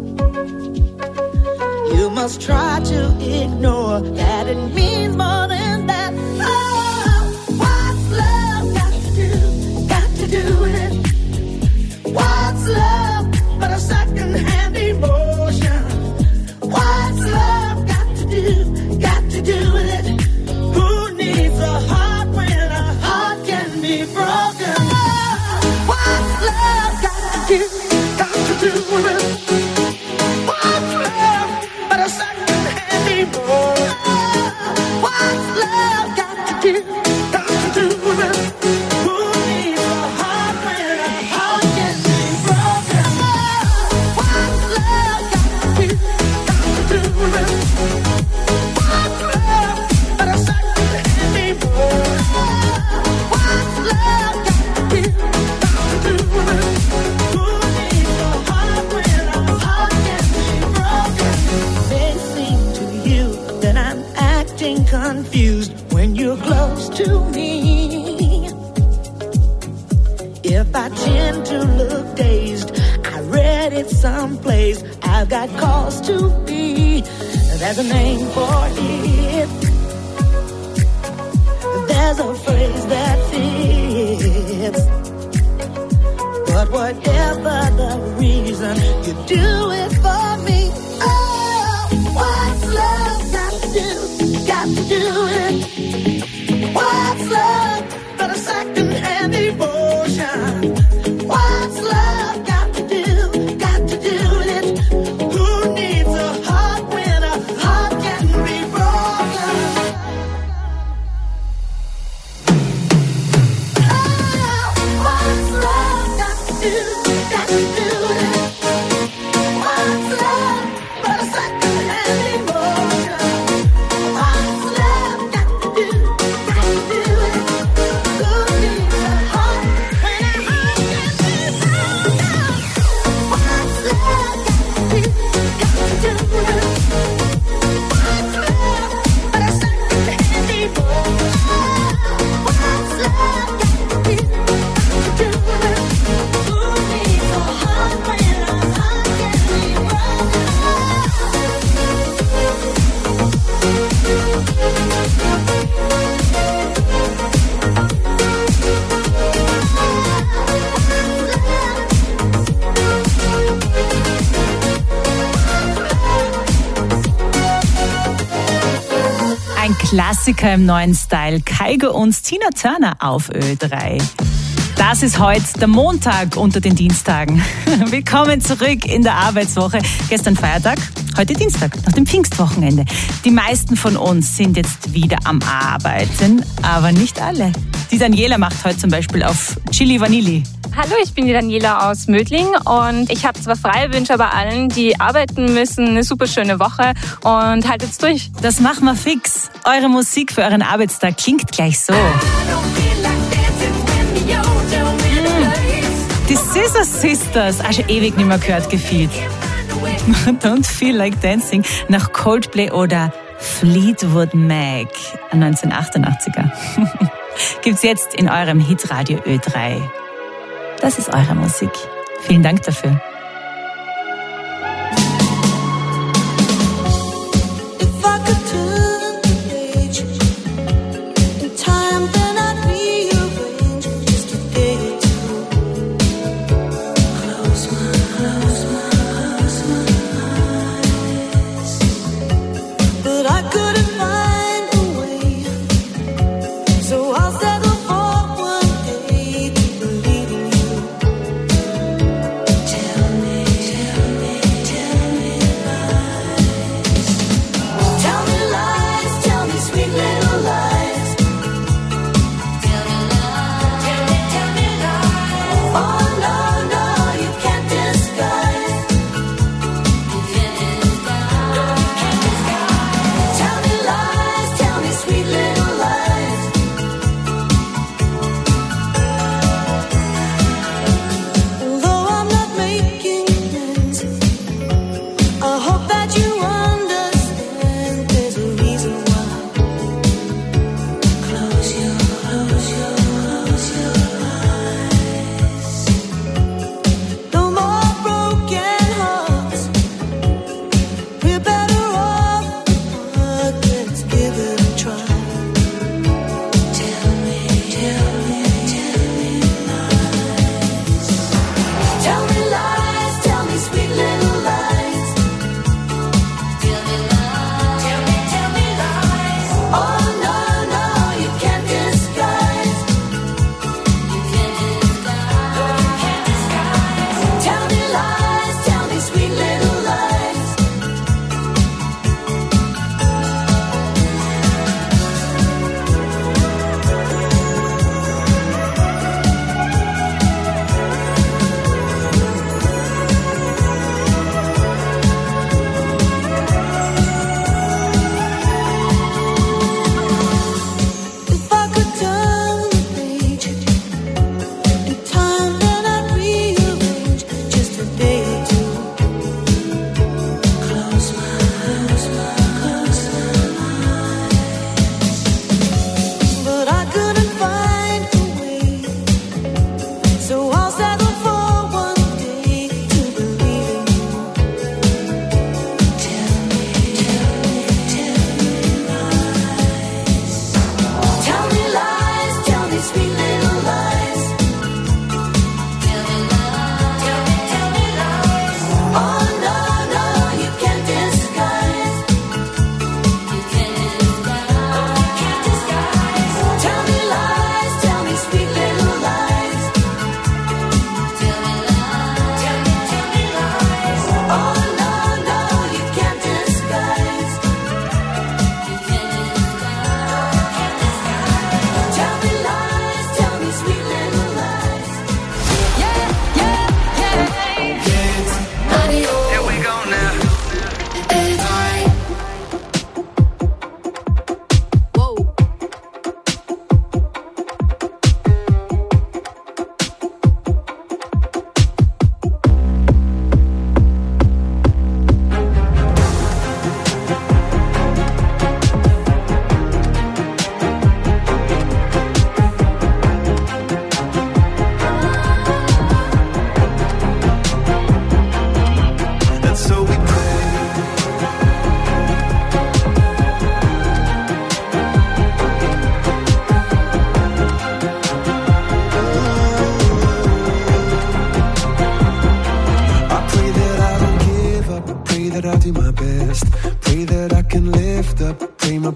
You must try to ignore that it means more than that. Oh, what's love got to do, got to do with it? What's love but a second-hand emotion? What's love got to do, got to do with it? Who needs a heart when a heart can be broken? Oh, what's love got to do, got to do with it? What's love but a second-hand emotion? What's love got to do, got to do with it? Who needs a heart when a heart can be broken? What's love got to do, got to do with it? What's love but a second-hand emotion? What's love got to do, got to do with it? Who needs a heart when a heart can be broken? May seem to you that I'm acting confused when you're close to me. If I tend to look dazed, I read it someplace. I've got cause to be. There's a name for it. There's a phrase that fits. But whatever the reason, you do it for me. Oh, what's love got to do? Got to do it. What's love but a second-hand emotion? What's love got to do? Got to do it. Who needs a heart when a heart can be broken? Oh, what's love got to do? Got to do it. What's love but a second-hand emotion? What's love got to do? Got to do it. Who needs a heart when a heart can be broken? What's love got to do? Got to do it. What's love but a second-hand emotion? What's love got to do? Got to do it. Who needs a heart when a heart can be broken? Ein Klassiker im neuen Style. Kygo und Tina Turner auf Ö drei. Das ist heute der Montag unter den Dienstagen. Willkommen zurück in der Arbeitswoche. Gestern Feiertag, heute Dienstag, nach dem Pfingstwochenende. Die meisten von uns sind jetzt wieder am Arbeiten, aber nicht alle. Die Daniela macht heute zum Beispiel auf Chili Vanilli. Hallo, ich bin die Daniela aus Mödling und ich habe zwar frei, wünsche aber allen, die arbeiten müssen, eine super schöne Woche und haltet's durch. Das machen wir fix. Eure Musik für euren Arbeitstag klingt gleich so. Die Scissor Sisters, auch schon ewig nicht mehr gehört, gefühlt. Don't Feel Like Dancing nach Coldplay oder Fleetwood Mac, ein neunzehnhundertachtundachtsiger. Gibt's jetzt in eurem Hitradio Ö drei. Das ist eure Musik. Vielen Dank dafür. Tell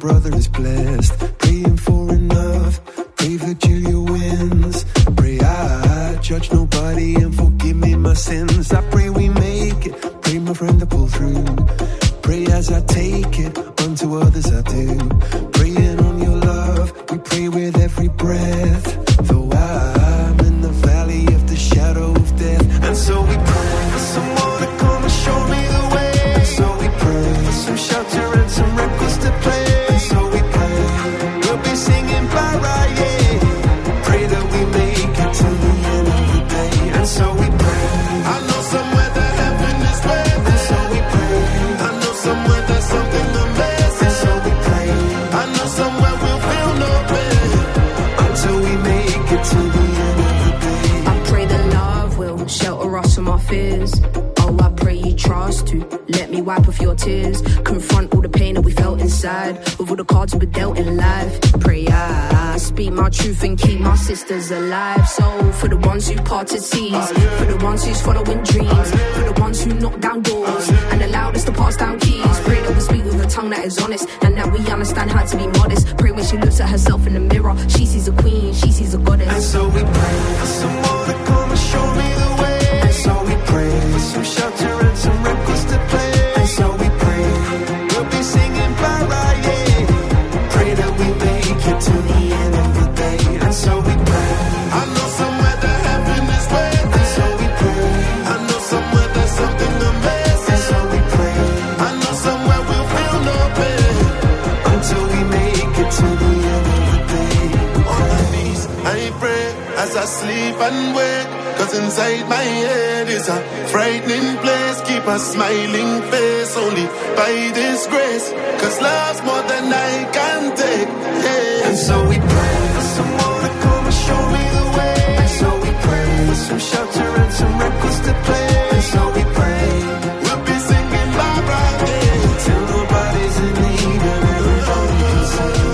brother is blessed. Praying for enough, pray Virgilia wins. Pray I judge nobody and forgive me my sins. I pray we make it, pray my friend to pull through. Pray as I take it, unto others I do. Praying on your love, we pray with every breath. Though I'm in the valley of the shadow of death. And so we pray for someone to come and show me the way. And so we pray for some shelter and some records to play. And so we pray, we'll be singing para, yeah. Pray that we make it to the end of the day. And so we pray, I know somewhere that heaven is waiting. And so we pray, I know somewhere there's something amazing. And so we pray, I know somewhere we'll feel no pain until we make it to the end of the day. I pray that love will shelter us from our fears. Oh, I pray you trust to let me wipe off your tears. Confront all the pain that we felt inside, with all the cards we were dealt in life. Pray I speak my truth and keep my sisters alive. So for the ones who parted seas, for the ones who's following dreams, for the ones who knock down doors and allowed us to pass down keys. Pray that we speak with a tongue that is honest and that we understand how to be modest. Pray when she looks at herself in the mirror, she sees a queen, she sees a goddess. And so we pray for someone to come and show me the way. And so we pray for some shelter and some records to play. And so we pray, we'll be singing para, yeah. Pray that we make it to the end of the day. And so we pray, I know somewhere that heaven is waiting. And so we pray, I know somewhere there's something amazing. And so we pray, I know somewhere we'll feel no pain until we make it to the end of the day. On my knees, I pray as I sleep and wake. Cause inside my head is a frightening place. Keep a smiling face only by this grace. Cause love's more than I can take, yeah. And so we pray for someone to come and show me the way. And so we pray for some shelter and some records to play. And so we pray, we'll be singing bye bye, yeah. Till nobody's in need and everybody can sing.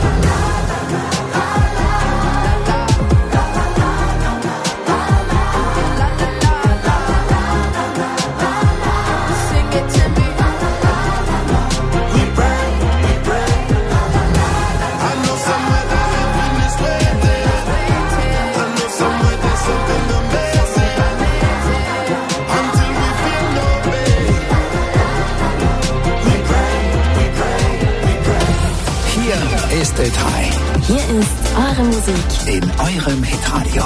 Ist Ö drei. Hier ist eure Musik. In eurem Hitradio.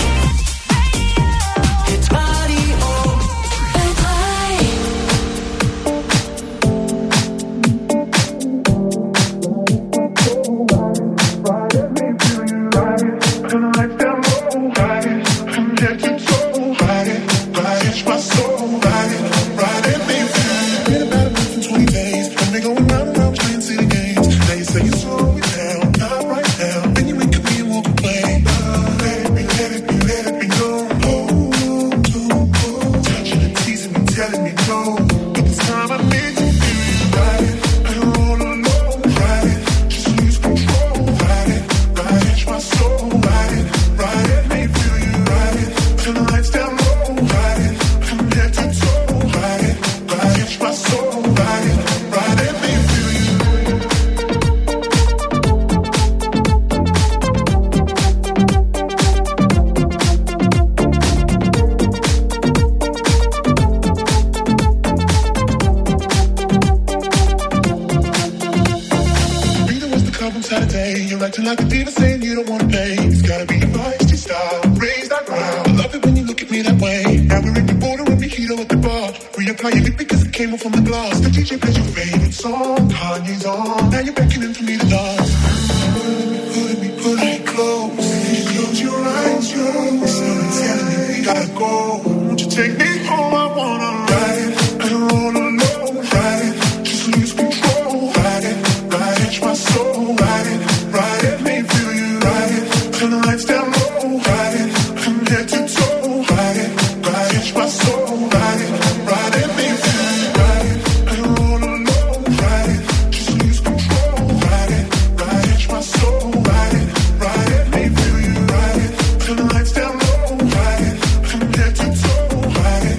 Like a diva saying you don't wanna pay. It's gotta be feisty style, raise that ground. I love it when you look at me that way. Now we're in the border and we heat at the bar. Reapply your lip because it came off from the glass. The D J plays your favorite song, Kanye's on. Now you're beckoning for me to dance. Pulling me, pulling me, pulling me close. Close your eyes, yo. Someone's telling me we gotta go. Won't you take me home? I wanna ride it. I don't wanna know. Ride it, just lose control. Ride it, ride it, my soul. Ride it. Ride it, let me feel you. Ride it, turn the lights down low. Ride it, from head to toe. Ride it, ride it, my soul. Ride it, ride it, let me feel you. Ride it, I don't wanna know. Ride it, just lose control. Ride it, ride it, my soul. Ride it, ride it, let me feel you. Ride it, turn the lights down low. Ride it, from head to toe. Ride it.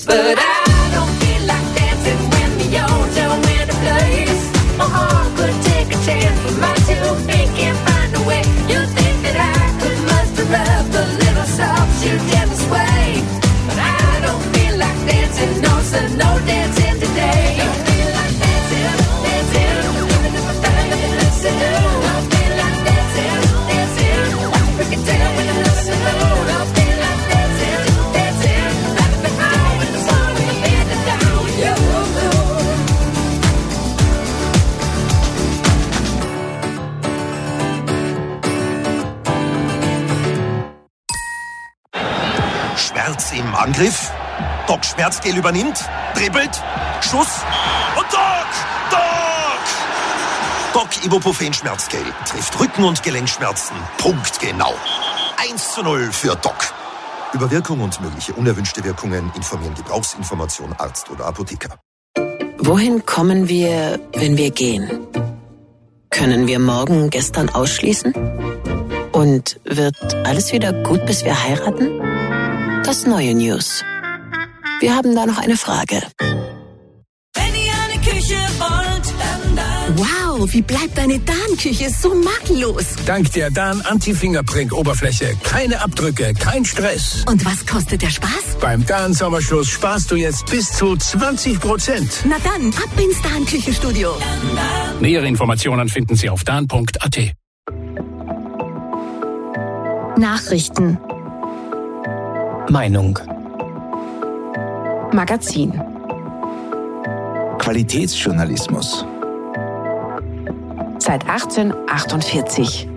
But I don't feel like dancing when the altar went ablaze. My heart could take a chance, but my two feet can't find a way. You think that I could muster up a little soft shoe devil sway, but I don't feel like dancing, no sir, no dancing today. Don't feel like dancing, dancing, even if I find it, listen. Don't feel like dancing, dancing, we can tell when you listen. Don't feel like dancing, dancing, like the high with the sun and the bend it down, yo. Schmerz im Angriff. Doc Schmerzgel übernimmt, dribbelt, Schuss und Doc! Doc! Doc Ibuprofen Schmerzgel trifft Rücken- und Gelenkschmerzen punktgenau. eins zu null für Doc. Über Wirkung und mögliche unerwünschte Wirkungen informieren Gebrauchsinformation Arzt oder Apotheker. Wohin kommen wir, wenn wir gehen? Können wir morgen gestern ausschließen? Und wird alles wieder gut, bis wir heiraten? Das neue News. Wir haben da noch eine Frage. Wenn ihr eine Küche wollt, dann, dann. Wow, wie bleibt deine Dan-Küche so makellos? Dank der Dan Anti-Fingerprint-Oberfläche. Keine Abdrücke, kein Stress. Und was kostet der Spaß? Beim Dan Sommerschluss sparst du jetzt bis zu zwanzig Prozent. Na dann, ab ins Dan-Küchenstudio. Nähere Informationen finden Sie auf dan punkt a t. Nachrichten. Meinung. Magazin. Qualitätsjournalismus. Seit achtzehnhundertachtundvierzig.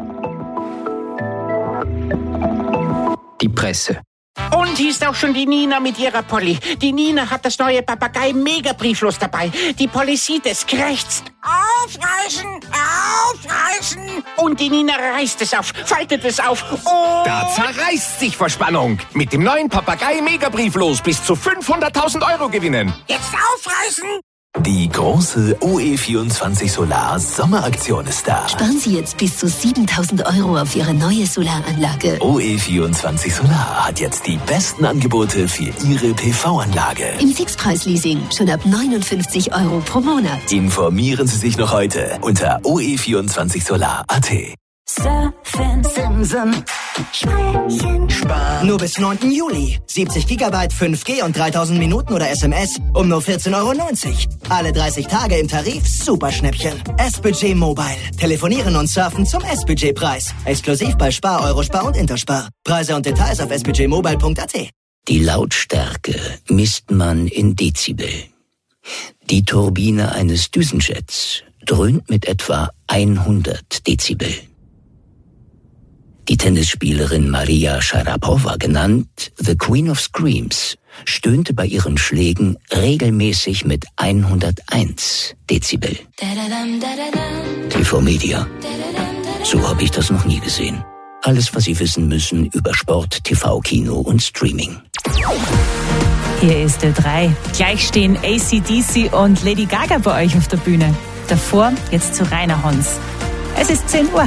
Die Presse. Und hier ist auch schon die Nina mit ihrer Polly. Die Nina hat das neue Papagei-Mega-Brieflos dabei. Die Polly sieht es, krächzt. Aufreißen, aufreißen. Und die Nina reißt es auf, faltet es auf. Oh. Da zerreißt sich vor Spannung. Mit dem neuen Papagei-Mega-Brieflos bis zu fünfhunderttausend Euro gewinnen. Jetzt aufreißen. Die große O E vierundzwanzig Solar Sommeraktion ist da. Sparen Sie jetzt bis zu siebentausend Euro auf Ihre neue Solaranlage. O E vierundzwanzig Solar hat jetzt die besten Angebote für Ihre P V-Anlage. Im Fixpreis-Leasing schon ab neunundfünfzig Euro pro Monat. Informieren Sie sich noch heute unter o e vierundzwanzig solar punkt a t. Surfen, Simsen, sprechen, sparen. Nur bis neunten Juli. siebzig Gigabyte, fünf G und dreitausend Minuten oder S M S um nur vierzehn Euro neunzig. Alle dreißig Tage im Tarif Superschnäppchen. S-Budget Mobile. Telefonieren und surfen zum S-Budget-Preis. Exklusiv bei Spar, Eurospar und Interspar. Preise und Details auf s budget mobile punkt a t. Die Lautstärke misst man in Dezibel. Die Turbine eines Düsenjets dröhnt mit etwa hundert Dezibel. Die Tennisspielerin Maria Sharapova, genannt The Queen of Screams, stöhnte bei ihren Schlägen regelmäßig mit hunderteins Dezibel. T V Media. So habe ich das noch nie gesehen. Alles, was Sie wissen müssen über Sport, T V, Kino und Streaming. Hier ist Ö drei. Gleich stehen A C D C und Lady Gaga bei euch auf der Bühne. Davor jetzt zu Rainer Hons. Es ist zehn Uhr.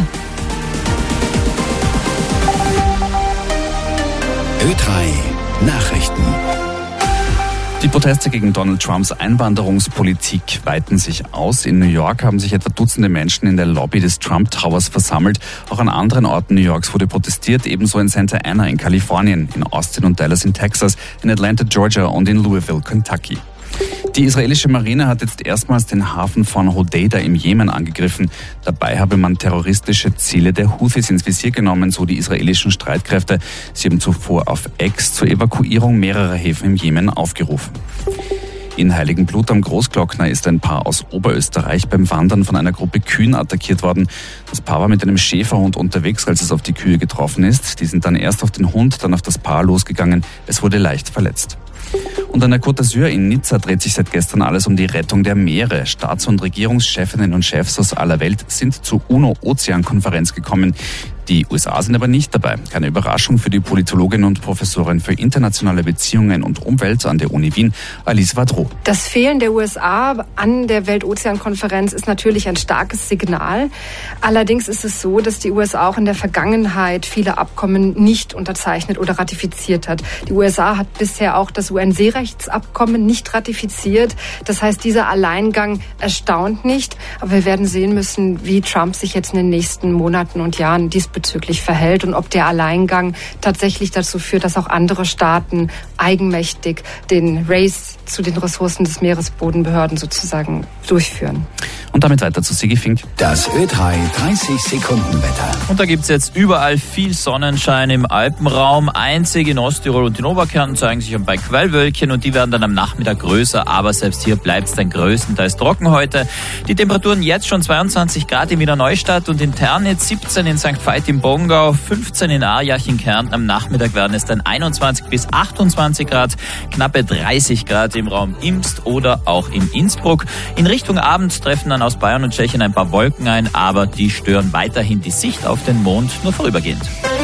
Ö drei Nachrichten. Die Proteste gegen Donald Trumps Einwanderungspolitik weiten sich aus. In New York haben sich etwa Dutzende Menschen in der Lobby des Trump Towers versammelt. Auch an anderen Orten New Yorks wurde protestiert, ebenso in Santa Ana in Kalifornien, in Austin und Dallas in Texas, in Atlanta, Georgia und in Louisville, Kentucky. Die israelische Marine hat jetzt erstmals den Hafen von Hodeida im Jemen angegriffen. Dabei habe man terroristische Ziele der Houthis ins Visier genommen, so die israelischen Streitkräfte. Sie haben zuvor auf X zur Evakuierung mehrerer Häfen im Jemen aufgerufen. In Heiligenblut am Großglockner ist ein Paar aus Oberösterreich beim Wandern von einer Gruppe Kühen attackiert worden. Das Paar war mit einem Schäferhund unterwegs, als es auf die Kühe getroffen ist. Die sind dann erst auf den Hund, dann auf das Paar losgegangen. Es wurde leicht verletzt. Und an der Côte d'Azur in Nizza dreht sich seit gestern alles um die Rettung der Meere. Staats- und Regierungschefinnen und Chefs aus aller Welt sind zur UNO-Ozeankonferenz gekommen. Die U S A sind aber nicht dabei. Keine Überraschung für die Politologin und Professorin für internationale Beziehungen und Umwelt an der Uni Wien, Alice Vadrow. Das Fehlen der U S A an der Weltozeankonferenz ist natürlich ein starkes Signal. Allerdings ist es so, dass die U S A auch in der Vergangenheit viele Abkommen nicht unterzeichnet oder ratifiziert hat. Die U S A hat bisher auch das U N-Seerecht Menschenrechtsabkommen nicht ratifiziert. Das heißt, dieser Alleingang erstaunt nicht. Aber wir werden sehen müssen, wie Trump sich jetzt in den nächsten Monaten und Jahren diesbezüglich verhält und ob der Alleingang tatsächlich dazu führt, dass auch andere Staaten eigenmächtig den Race zu den Ressourcen des Meeresbodenbehörden sozusagen durchführen. Und damit weiter zu Sigi Fink. Das Ö drei dreißig Sekunden Wetter. Und da gibt's jetzt überall viel Sonnenschein im Alpenraum. Einzig in Osttirol und in Oberkärnten zeigen sich ein paar Quellwölkchen und die werden dann am Nachmittag größer. Aber selbst hier bleibt's dann größtenteils trocken heute. Die Temperaturen jetzt schon zweiundzwanzig Grad in Wiener Neustadt und in Ternitz, siebzehn in Sankt Veit im Bongau, fünfzehn in Aarjach in Kärnten. Am Nachmittag werden es dann einundzwanzig bis achtundzwanzig Grad, knappe dreißig Grad im Raum Imst oder auch in Innsbruck. In Richtung Abend treffen dann aus Bayern und Tschechien ein paar Wolken ein, aber die stören weiterhin die Sicht auf den Mond nur vorübergehend.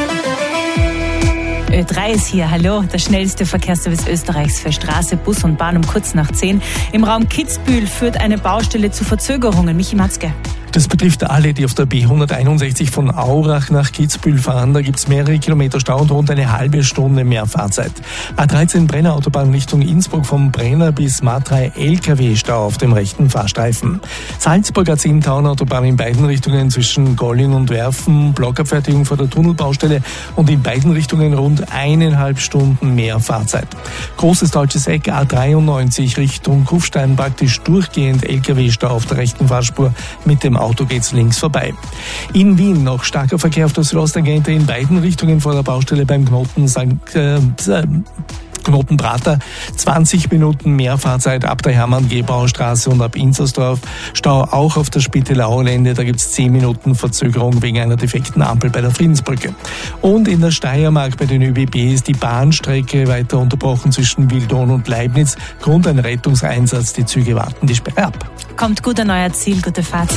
Ö drei ist hier, hallo, der schnellste Verkehrsservice Österreichs für Straße, Bus und Bahn um kurz nach zehn. Im Raum Kitzbühel führt eine Baustelle zu Verzögerungen. Michi Matzke. Das betrifft alle, die auf der B hunderteinundsechzig von Aurach nach Kitzbühel fahren. Da gibt's mehrere Kilometer Stau und rund eine halbe Stunde mehr Fahrzeit. A dreizehn Brenner Autobahn Richtung Innsbruck vom Brenner bis Matrei L K W-Stau auf dem rechten Fahrstreifen. Salzburg A zehn Autobahn in beiden Richtungen zwischen Golling und Werfen, Blockabfertigung vor der Tunnelbaustelle und in beiden Richtungen rund eineinhalb Stunden mehr Fahrzeit. Großes Deutsches Eck A dreiundneunzig Richtung Kufstein praktisch durchgehend L K W-Stau auf der rechten Fahrspur. Mit dem Auto geht's links vorbei. In Wien noch starker Verkehr auf der Südosttangente in beiden Richtungen vor der Baustelle beim Knoten Sankt äh, Knotenprater. zwanzig Minuten mehr Fahrzeit ab der Hermann-Gebauer-Straße und ab Inzersdorf. Stau auch auf der Spittelau-Lände. Da gibt's zehn Minuten Verzögerung wegen einer defekten Ampel bei der Friedensbrücke. Und in der Steiermark bei den Ö B B ist die Bahnstrecke weiter unterbrochen zwischen Wildon und Leibniz. Grund ein Rettungseinsatz. Die Züge warten die Sperre ab. Kommt gut an euer Ziel, gute Fahrt.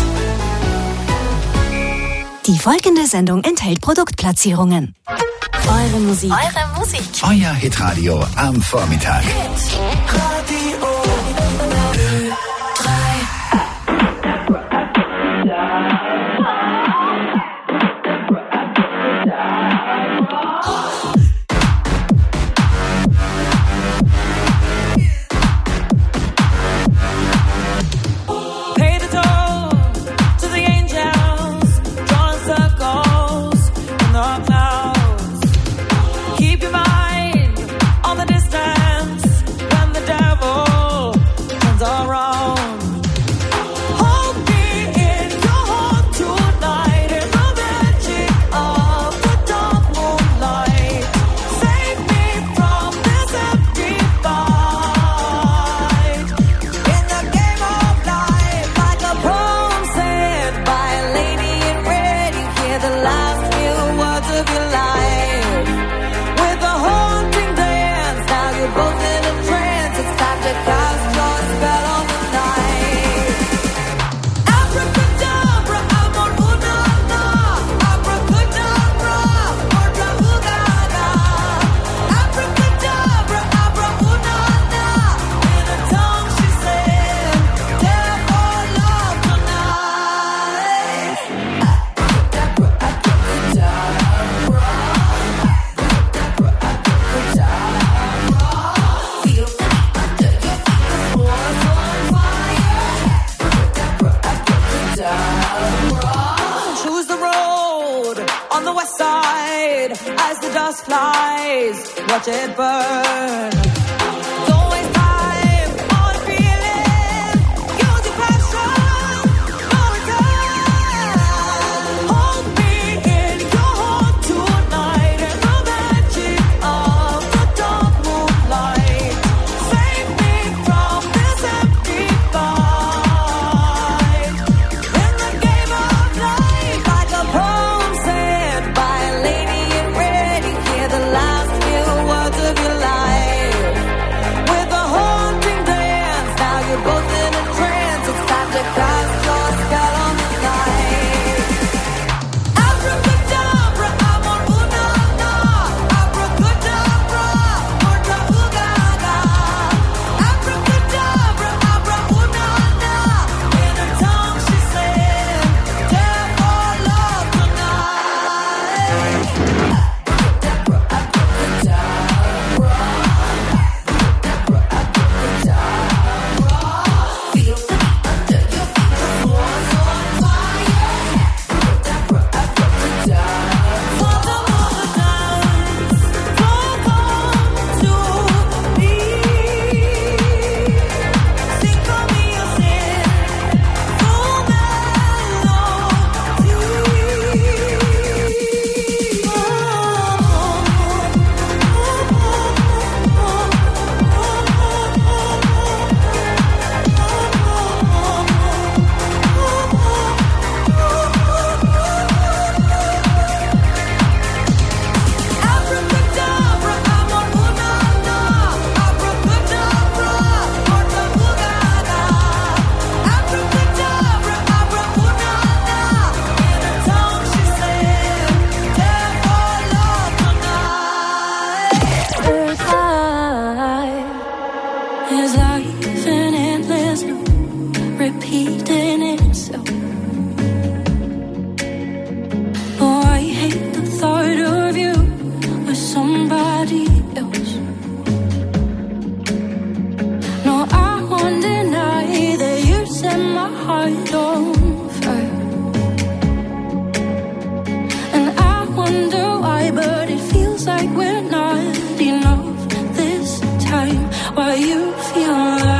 Die folgende Sendung enthält Produktplatzierungen. Eure Musik. Eure Musik. Euer Hitradio am Vormittag. Watch it burn. Life. Is life an endless loop, repeating itself? Oh, I hate the thought of you with somebody else. No, I won't deny that you set my heart on fire. And I wonder why, but it feels like we're not enough this time. Why you feel like